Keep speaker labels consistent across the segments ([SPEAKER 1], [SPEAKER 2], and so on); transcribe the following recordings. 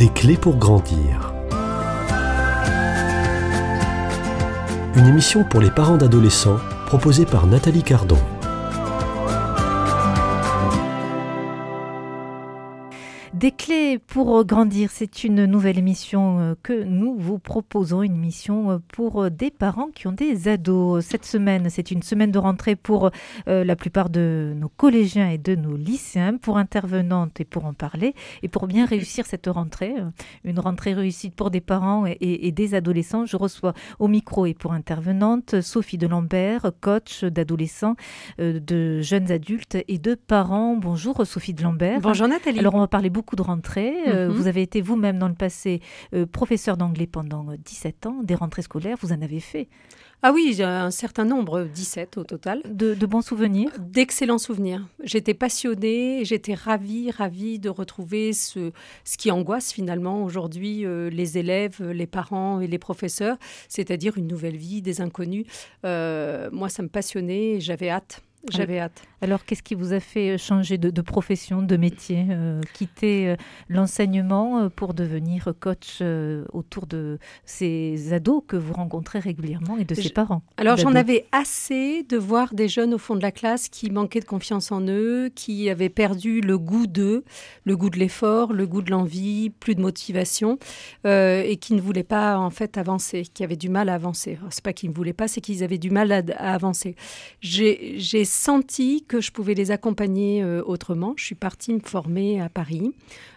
[SPEAKER 1] Des clés pour grandir. Une émission pour les parents d'adolescents proposée par Nathalie Cardon.
[SPEAKER 2] Des clés pour grandir, c'est une nouvelle émission que nous vous proposons, une émission pour des parents qui ont des ados. Cette semaine, c'est une semaine de rentrée pour la plupart de nos collégiens et de nos lycéens. Pour intervenantes et pour en parler, et pour bien réussir cette rentrée, une rentrée réussie pour des parents et des adolescents, je reçois au micro et pour intervenante Sophie de Lambert, coach d'adolescents, de jeunes adultes et de parents. Bonjour Sophie de Lambert.
[SPEAKER 3] Bonjour Nathalie.
[SPEAKER 2] Alors on va parler beaucoup de rentrées. Vous avez été vous-même dans le passé professeur d'anglais pendant 17 ans. Des rentrées scolaires, vous en avez fait.
[SPEAKER 3] Ah oui, j'ai un certain nombre, 17 au total.
[SPEAKER 2] De bons souvenirs?
[SPEAKER 3] D'excellents souvenirs. J'étais passionnée, j'étais ravie de retrouver ce qui angoisse finalement aujourd'hui les élèves, les parents et les professeurs, c'est-à-dire une nouvelle vie, des inconnus. Moi, ça me passionnait et j'avais hâte.
[SPEAKER 2] Alors, qu'est-ce qui vous a fait changer de profession, de métier, quitter l'enseignement pour devenir coach autour de ces ados que vous rencontrez régulièrement et de ces parents?
[SPEAKER 3] Alors, j'en avais assez de voir des jeunes au fond de la classe qui manquaient de confiance en eux, qui avaient perdu le goût d'eux, le goût de l'effort, le goût de l'envie, plus de motivation, et qui ne voulaient pas en fait avancer, qui avaient du mal à avancer. Alors, c'est pas qu'ils ne voulaient pas, c'est qu'ils avaient du mal à avancer. J'ai senti que je pouvais les accompagner autrement. Je suis partie me former à Paris,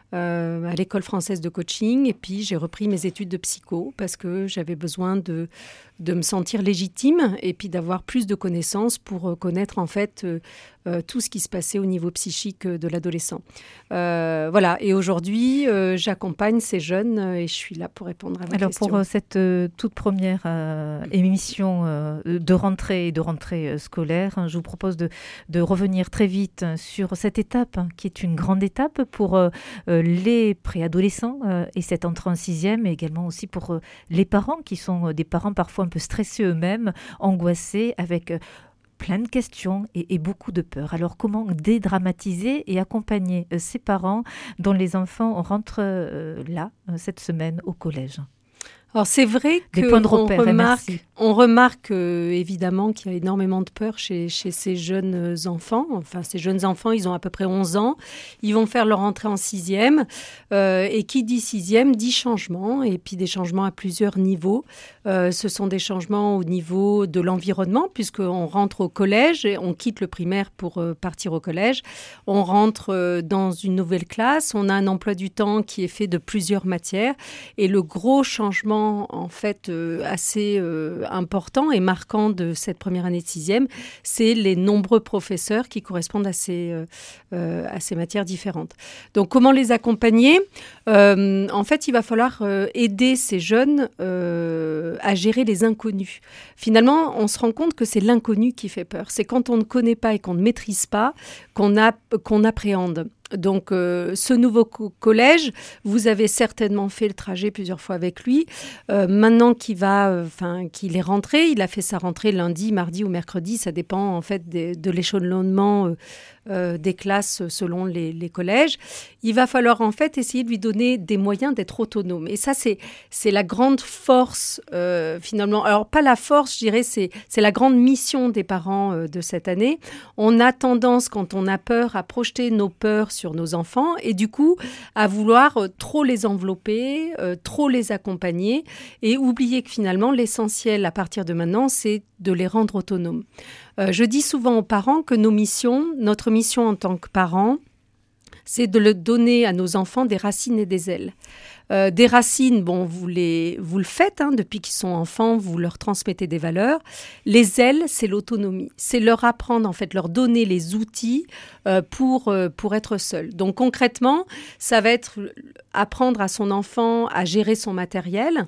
[SPEAKER 3] à l'école française de coaching, et puis j'ai repris mes études de psycho parce que j'avais besoin de me sentir légitime et puis d'avoir plus de connaissances pour connaître en fait tout ce qui se passait au niveau psychique de l'adolescent. Voilà, et aujourd'hui, j'accompagne ces jeunes et je suis là pour répondre à vos questions.
[SPEAKER 2] Alors pour cette toute première émission de rentrée scolaire, je vous propose de revenir très vite sur cette étape qui est une grande étape pour les préadolescents et cette entrée en sixième, et également aussi pour les parents qui sont des parents parfois un peu stressés eux-mêmes, angoissés, avec plein de questions et beaucoup de peur. Alors, comment dédramatiser et accompagner ces parents dont les enfants rentrent cette semaine au collège?
[SPEAKER 3] Alors c'est vrai qu'on remarque évidemment qu'il y a énormément de peur chez ces jeunes enfants. Enfin, ces jeunes enfants, ils ont à peu près 11 ans. Ils vont faire leur entrée en sixième. Et qui dit sixième dit changement. Et puis des changements à plusieurs niveaux. Ce sont des changements au niveau de l'environnement, puisqu'on rentre au collège et on quitte le primaire pour partir au collège. On rentre dans une nouvelle classe. On a un emploi du temps qui est fait de plusieurs matières. Et le gros changement en fait assez important et marquant de cette première année de sixième, c'est les nombreux professeurs qui correspondent à ces matières différentes. Donc, comment les accompagner ? En fait, il va falloir aider ces jeunes à gérer les inconnus. Finalement, on se rend compte que c'est l'inconnu qui fait peur. C'est quand on ne connaît pas et qu'on ne maîtrise pas qu'on appréhende. Donc, ce nouveau collège, vous avez certainement fait le trajet plusieurs fois avec lui. Maintenant qu'il est rentré, il a fait sa rentrée lundi, mardi ou mercredi. Ça dépend en fait de l'échelonnement des classes selon les collèges. Il va falloir en fait essayer de lui donner des moyens d'être autonome. Et ça, c'est la grande force finalement. Alors, pas la force, je dirais, c'est la grande mission des parents de cette année. On a tendance, quand on a peur, à projeter nos peurs sur nos enfants et du coup à vouloir trop les envelopper, trop les accompagner et oublier que finalement l'essentiel à partir de maintenant c'est de les rendre autonomes. Je dis souvent aux parents que notre mission en tant que parents, c'est de donner à nos enfants des racines et des ailes. Des racines, bon, vous le faites depuis qu'ils sont enfants, vous leur transmettez des valeurs. Les ailes, c'est l'autonomie. C'est leur apprendre, en fait, leur donner les outils pour être seul. Donc, concrètement, ça va être apprendre à son enfant à gérer son matériel.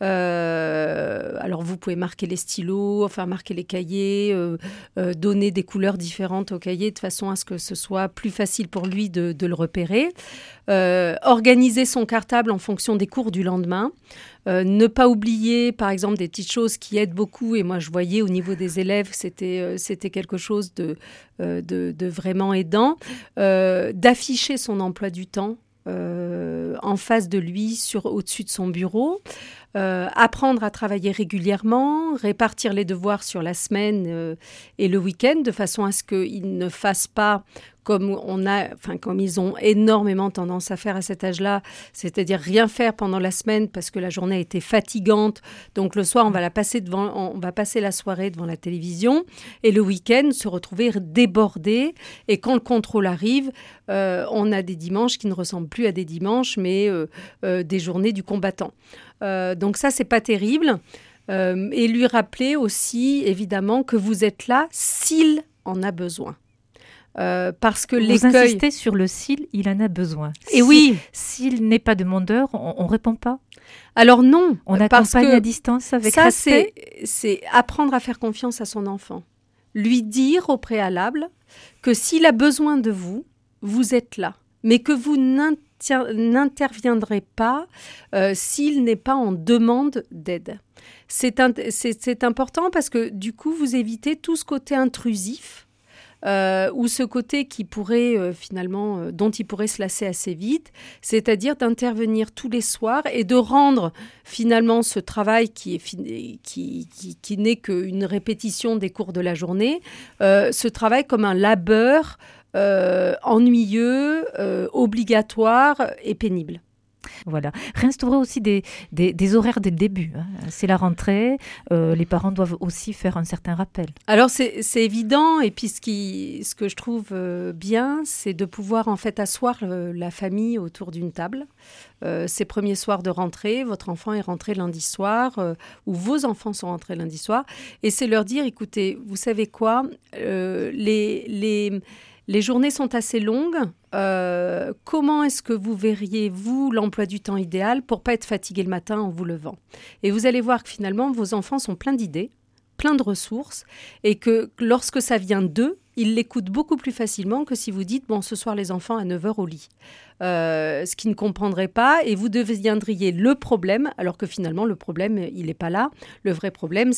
[SPEAKER 3] Alors, vous pouvez marquer les stylos, enfin marquer les cahiers, donner des couleurs différentes aux cahiers de façon à ce que ce soit plus facile pour lui de le repérer. Organiser son cartable en fonction des cours du lendemain. Ne pas oublier, par exemple, des petites choses qui aident beaucoup. Et moi, je voyais au niveau des élèves, c'était quelque chose de vraiment aidant. D'afficher son emploi du temps. en face de lui, au-dessus de son bureau. Apprendre à travailler régulièrement, répartir les devoirs sur la semaine et le week-end, de façon à ce qu'ils ne fassent pas comme ils ont énormément tendance à faire à cet âge-là, c'est-à-dire rien faire pendant la semaine parce que la journée a été fatigante. Donc le soir, on va passer la soirée devant la télévision et le week-end se retrouver débordé. Et quand le contrôle arrive, on a des dimanches qui ne ressemblent plus à des dimanches, mais des journées du combattant. Donc ça, c'est pas terrible. Et lui rappeler aussi, évidemment, que vous êtes là s'il en a besoin. Parce que
[SPEAKER 2] vous insistez sur le s'il, il en a besoin.
[SPEAKER 3] Et oui.
[SPEAKER 2] S'il n'est pas demandeur, on ne répond pas.
[SPEAKER 3] Alors non.
[SPEAKER 2] On accompagne à distance avec respect.
[SPEAKER 3] C'est apprendre à faire confiance à son enfant. Lui dire au préalable que s'il a besoin de vous, vous êtes là. Mais que vous n'interviendrez pas s'il n'est pas en demande d'aide. C'est important parce que du coup, vous évitez tout ce côté intrusif ou ce côté qui pourrait dont il pourrait se lasser assez vite, c'est-à-dire d'intervenir tous les soirs et de rendre finalement ce travail qui n'est qu'une répétition des cours de la journée, ce travail comme un labeur ennuyeux, obligatoire et pénible.
[SPEAKER 2] Voilà. Réinstaurer aussi des horaires dès le début. Hein. C'est la rentrée. Les parents doivent aussi faire un certain rappel.
[SPEAKER 3] Alors, c'est évident. Et puis, ce que je trouve bien, c'est de pouvoir en fait asseoir la famille autour d'une table. Ces premiers soirs de rentrée, votre enfant est rentré lundi soir ou vos enfants sont rentrés lundi soir. Et c'est leur dire, écoutez, vous savez quoi, les journées sont assez longues. Comment est-ce que vous verriez, vous, l'emploi du temps idéal pour ne pas être fatigué le matin en vous levant ? Et vous allez voir que finalement, vos enfants sont pleins d'idées, pleins de ressources, et que lorsque ça vient d'eux, ils l'écoutent beaucoup plus facilement que si vous dites « bon, ce soir, les enfants à 9h au lit ». Ce qu'ils ne comprendraient pas, et vous deviendriez le problème, alors que finalement, le problème, il n'est pas là. Le vrai problème,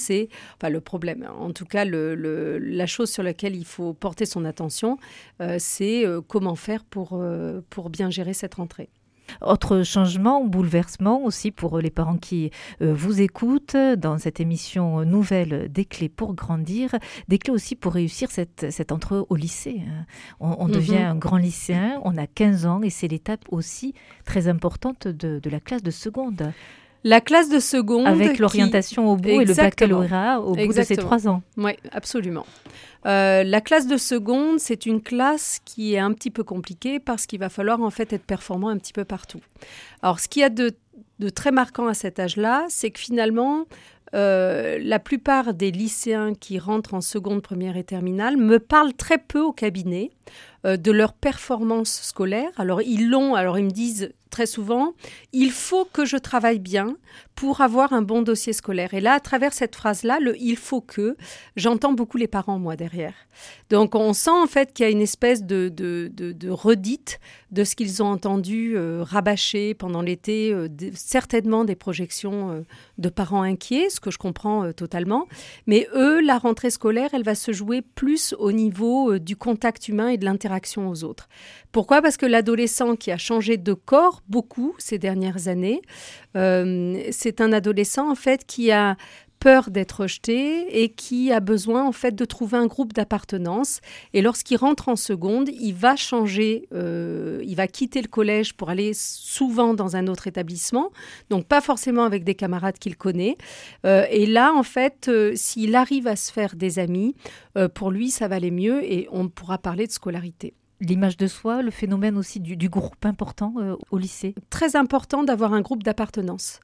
[SPEAKER 3] en tout cas, la chose sur laquelle il faut porter son attention, c'est comment faire pour bien gérer cette rentrée.
[SPEAKER 2] Autre changement ou bouleversement aussi pour les parents qui vous écoutent dans cette émission nouvelle des clés pour grandir, des clés aussi pour réussir cette entrée au lycée. On devient un grand lycéen, on a 15 ans et c'est l'étape aussi très importante de la classe de seconde.
[SPEAKER 3] La classe de seconde.
[SPEAKER 2] Avec l'orientation au bout et le baccalauréat au bout de ces 3 ans.
[SPEAKER 3] Oui, absolument. La classe de seconde, c'est une classe qui est un petit peu compliquée parce qu'il va falloir en fait être performant un petit peu partout. Alors, ce qu'il y a de très marquant à cet âge-là, c'est que finalement, la plupart des lycéens qui rentrent en seconde, première et terminale me parlent très peu au cabinet de leur performance scolaire. Alors, ils me disent très souvent, il faut que je travaille bien pour avoir un bon dossier scolaire. Et là, à travers cette phrase-là, il faut que, j'entends beaucoup les parents, moi, derrière. Donc, on sent en fait qu'il y a une espèce de redite de ce qu'ils ont entendu rabâcher pendant l'été, certainement des projections de parents inquiets, ce que je comprends totalement. Mais eux, la rentrée scolaire, elle va se jouer plus au niveau du contact humain et de l'interaction aux autres. Pourquoi ? Parce que l'adolescent qui a changé de corps beaucoup ces dernières années, c'est un adolescent en fait qui a peur d'être rejeté et qui a besoin en fait de trouver un groupe d'appartenance. Et lorsqu'il rentre en seconde, il va changer, il va quitter le collège pour aller souvent dans un autre établissement, donc pas forcément avec des camarades qu'il connaît. Et là, en fait, s'il arrive à se faire des amis, pour lui, ça va aller mieux et on pourra parler de scolarité.
[SPEAKER 2] L'image de soi, le phénomène aussi du groupe important au lycée.
[SPEAKER 3] Très important d'avoir un groupe d'appartenance.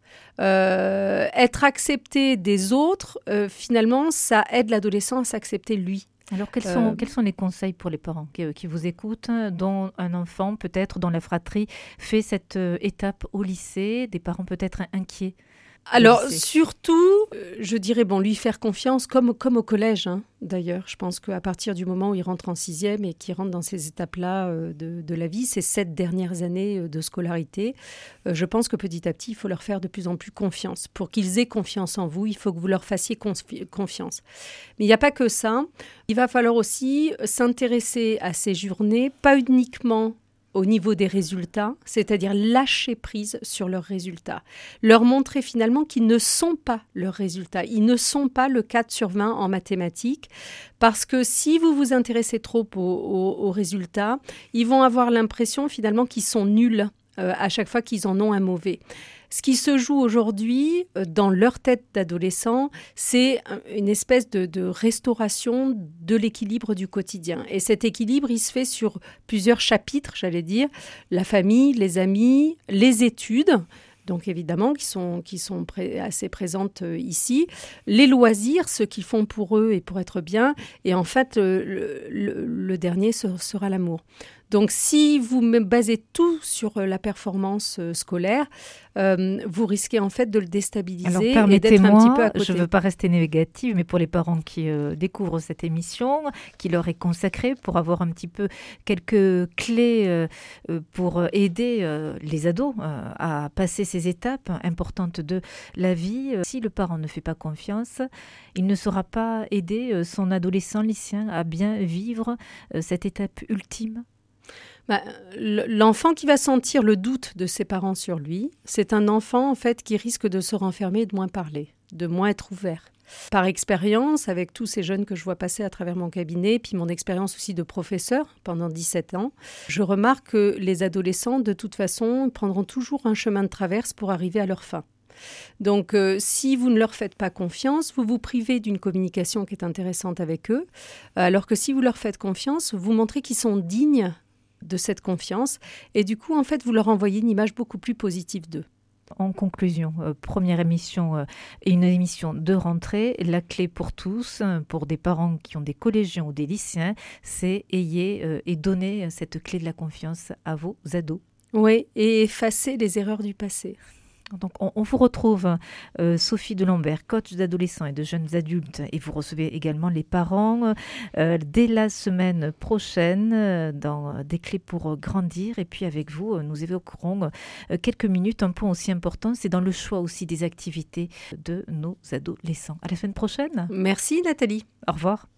[SPEAKER 3] Être accepté des autres, finalement, ça aide l'adolescent à s'accepter lui.
[SPEAKER 2] Alors, quels sont les conseils pour les parents qui vous écoutent, dont un enfant, peut-être, dont la fratrie fait cette étape au lycée, des parents peut-être inquiets?
[SPEAKER 3] Alors, surtout, je dirais, lui faire confiance, comme au collège, hein, d'ailleurs. Je pense qu'à partir du moment où il rentre en 6e et qu'il rentre dans ces étapes-là de la vie, ces 7 dernières années de scolarité, je pense que petit à petit, il faut leur faire de plus en plus confiance. Pour qu'ils aient confiance en vous, il faut que vous leur fassiez confiance. Mais il n'y a pas que ça. Il va falloir aussi s'intéresser à ces journées, pas uniquement au niveau des résultats, c'est-à-dire lâcher prise sur leurs résultats. Leur montrer finalement qu'ils ne sont pas leurs résultats. Ils ne sont pas le 4 sur 20 en mathématiques. Parce que si vous vous intéressez trop aux résultats, ils vont avoir l'impression finalement qu'ils sont nuls à chaque fois qu'ils en ont un mauvais. Ce qui se joue aujourd'hui dans leur tête d'adolescents, c'est une espèce de restauration de l'équilibre du quotidien. Et cet équilibre, il se fait sur plusieurs chapitres, j'allais dire, la famille, les amis, les études, donc évidemment qui sont assez présentes ici, les loisirs, ce qu'ils font pour eux et pour être bien, et en fait, le dernier sera l'amour. Donc, si vous me basez tout sur la performance scolaire, vous risquez en fait de le déstabiliser et d'être un petit peu à côté.
[SPEAKER 2] Je ne veux pas rester négative, mais pour les parents qui découvrent cette émission, qui leur est consacrée pour avoir un petit peu quelques clés pour aider les ados à passer ces étapes importantes de la vie. Si le parent ne fait pas confiance, il ne saura pas aider son adolescent lycéen à bien vivre cette étape ultime.
[SPEAKER 3] L'enfant qui va sentir le doute de ses parents sur lui, c'est un enfant en fait qui risque de se renfermer et de moins parler, de moins être ouvert. Par expérience, avec tous ces jeunes que je vois passer à travers mon cabinet, puis mon expérience aussi de professeur pendant 17 ans, je remarque que les adolescents, de toute façon, prendront toujours un chemin de traverse pour arriver à leur fin. Donc, si vous ne leur faites pas confiance, vous vous privez d'une communication qui est intéressante avec eux, alors que si vous leur faites confiance, vous montrez qu'ils sont dignes de cette confiance et du coup, en fait, vous leur envoyez une image beaucoup plus positive d'eux.
[SPEAKER 2] En conclusion, première émission et une émission de rentrée, la clé pour tous, pour des parents qui ont des collégiens ou des lycéens, c'est ayez et donnez cette clé de la confiance à vos ados.
[SPEAKER 3] Oui, et effacer les erreurs du passé.
[SPEAKER 2] Donc, on vous retrouve, Sophie Delambert, coach d'adolescents et de jeunes adultes, et vous recevez également les parents dès la semaine prochaine dans Des clés pour grandir. Et puis avec vous, nous évoquerons quelques minutes, un point aussi important, c'est dans le choix aussi des activités de nos adolescents. À la semaine prochaine.
[SPEAKER 3] Merci Nathalie.
[SPEAKER 2] Au revoir.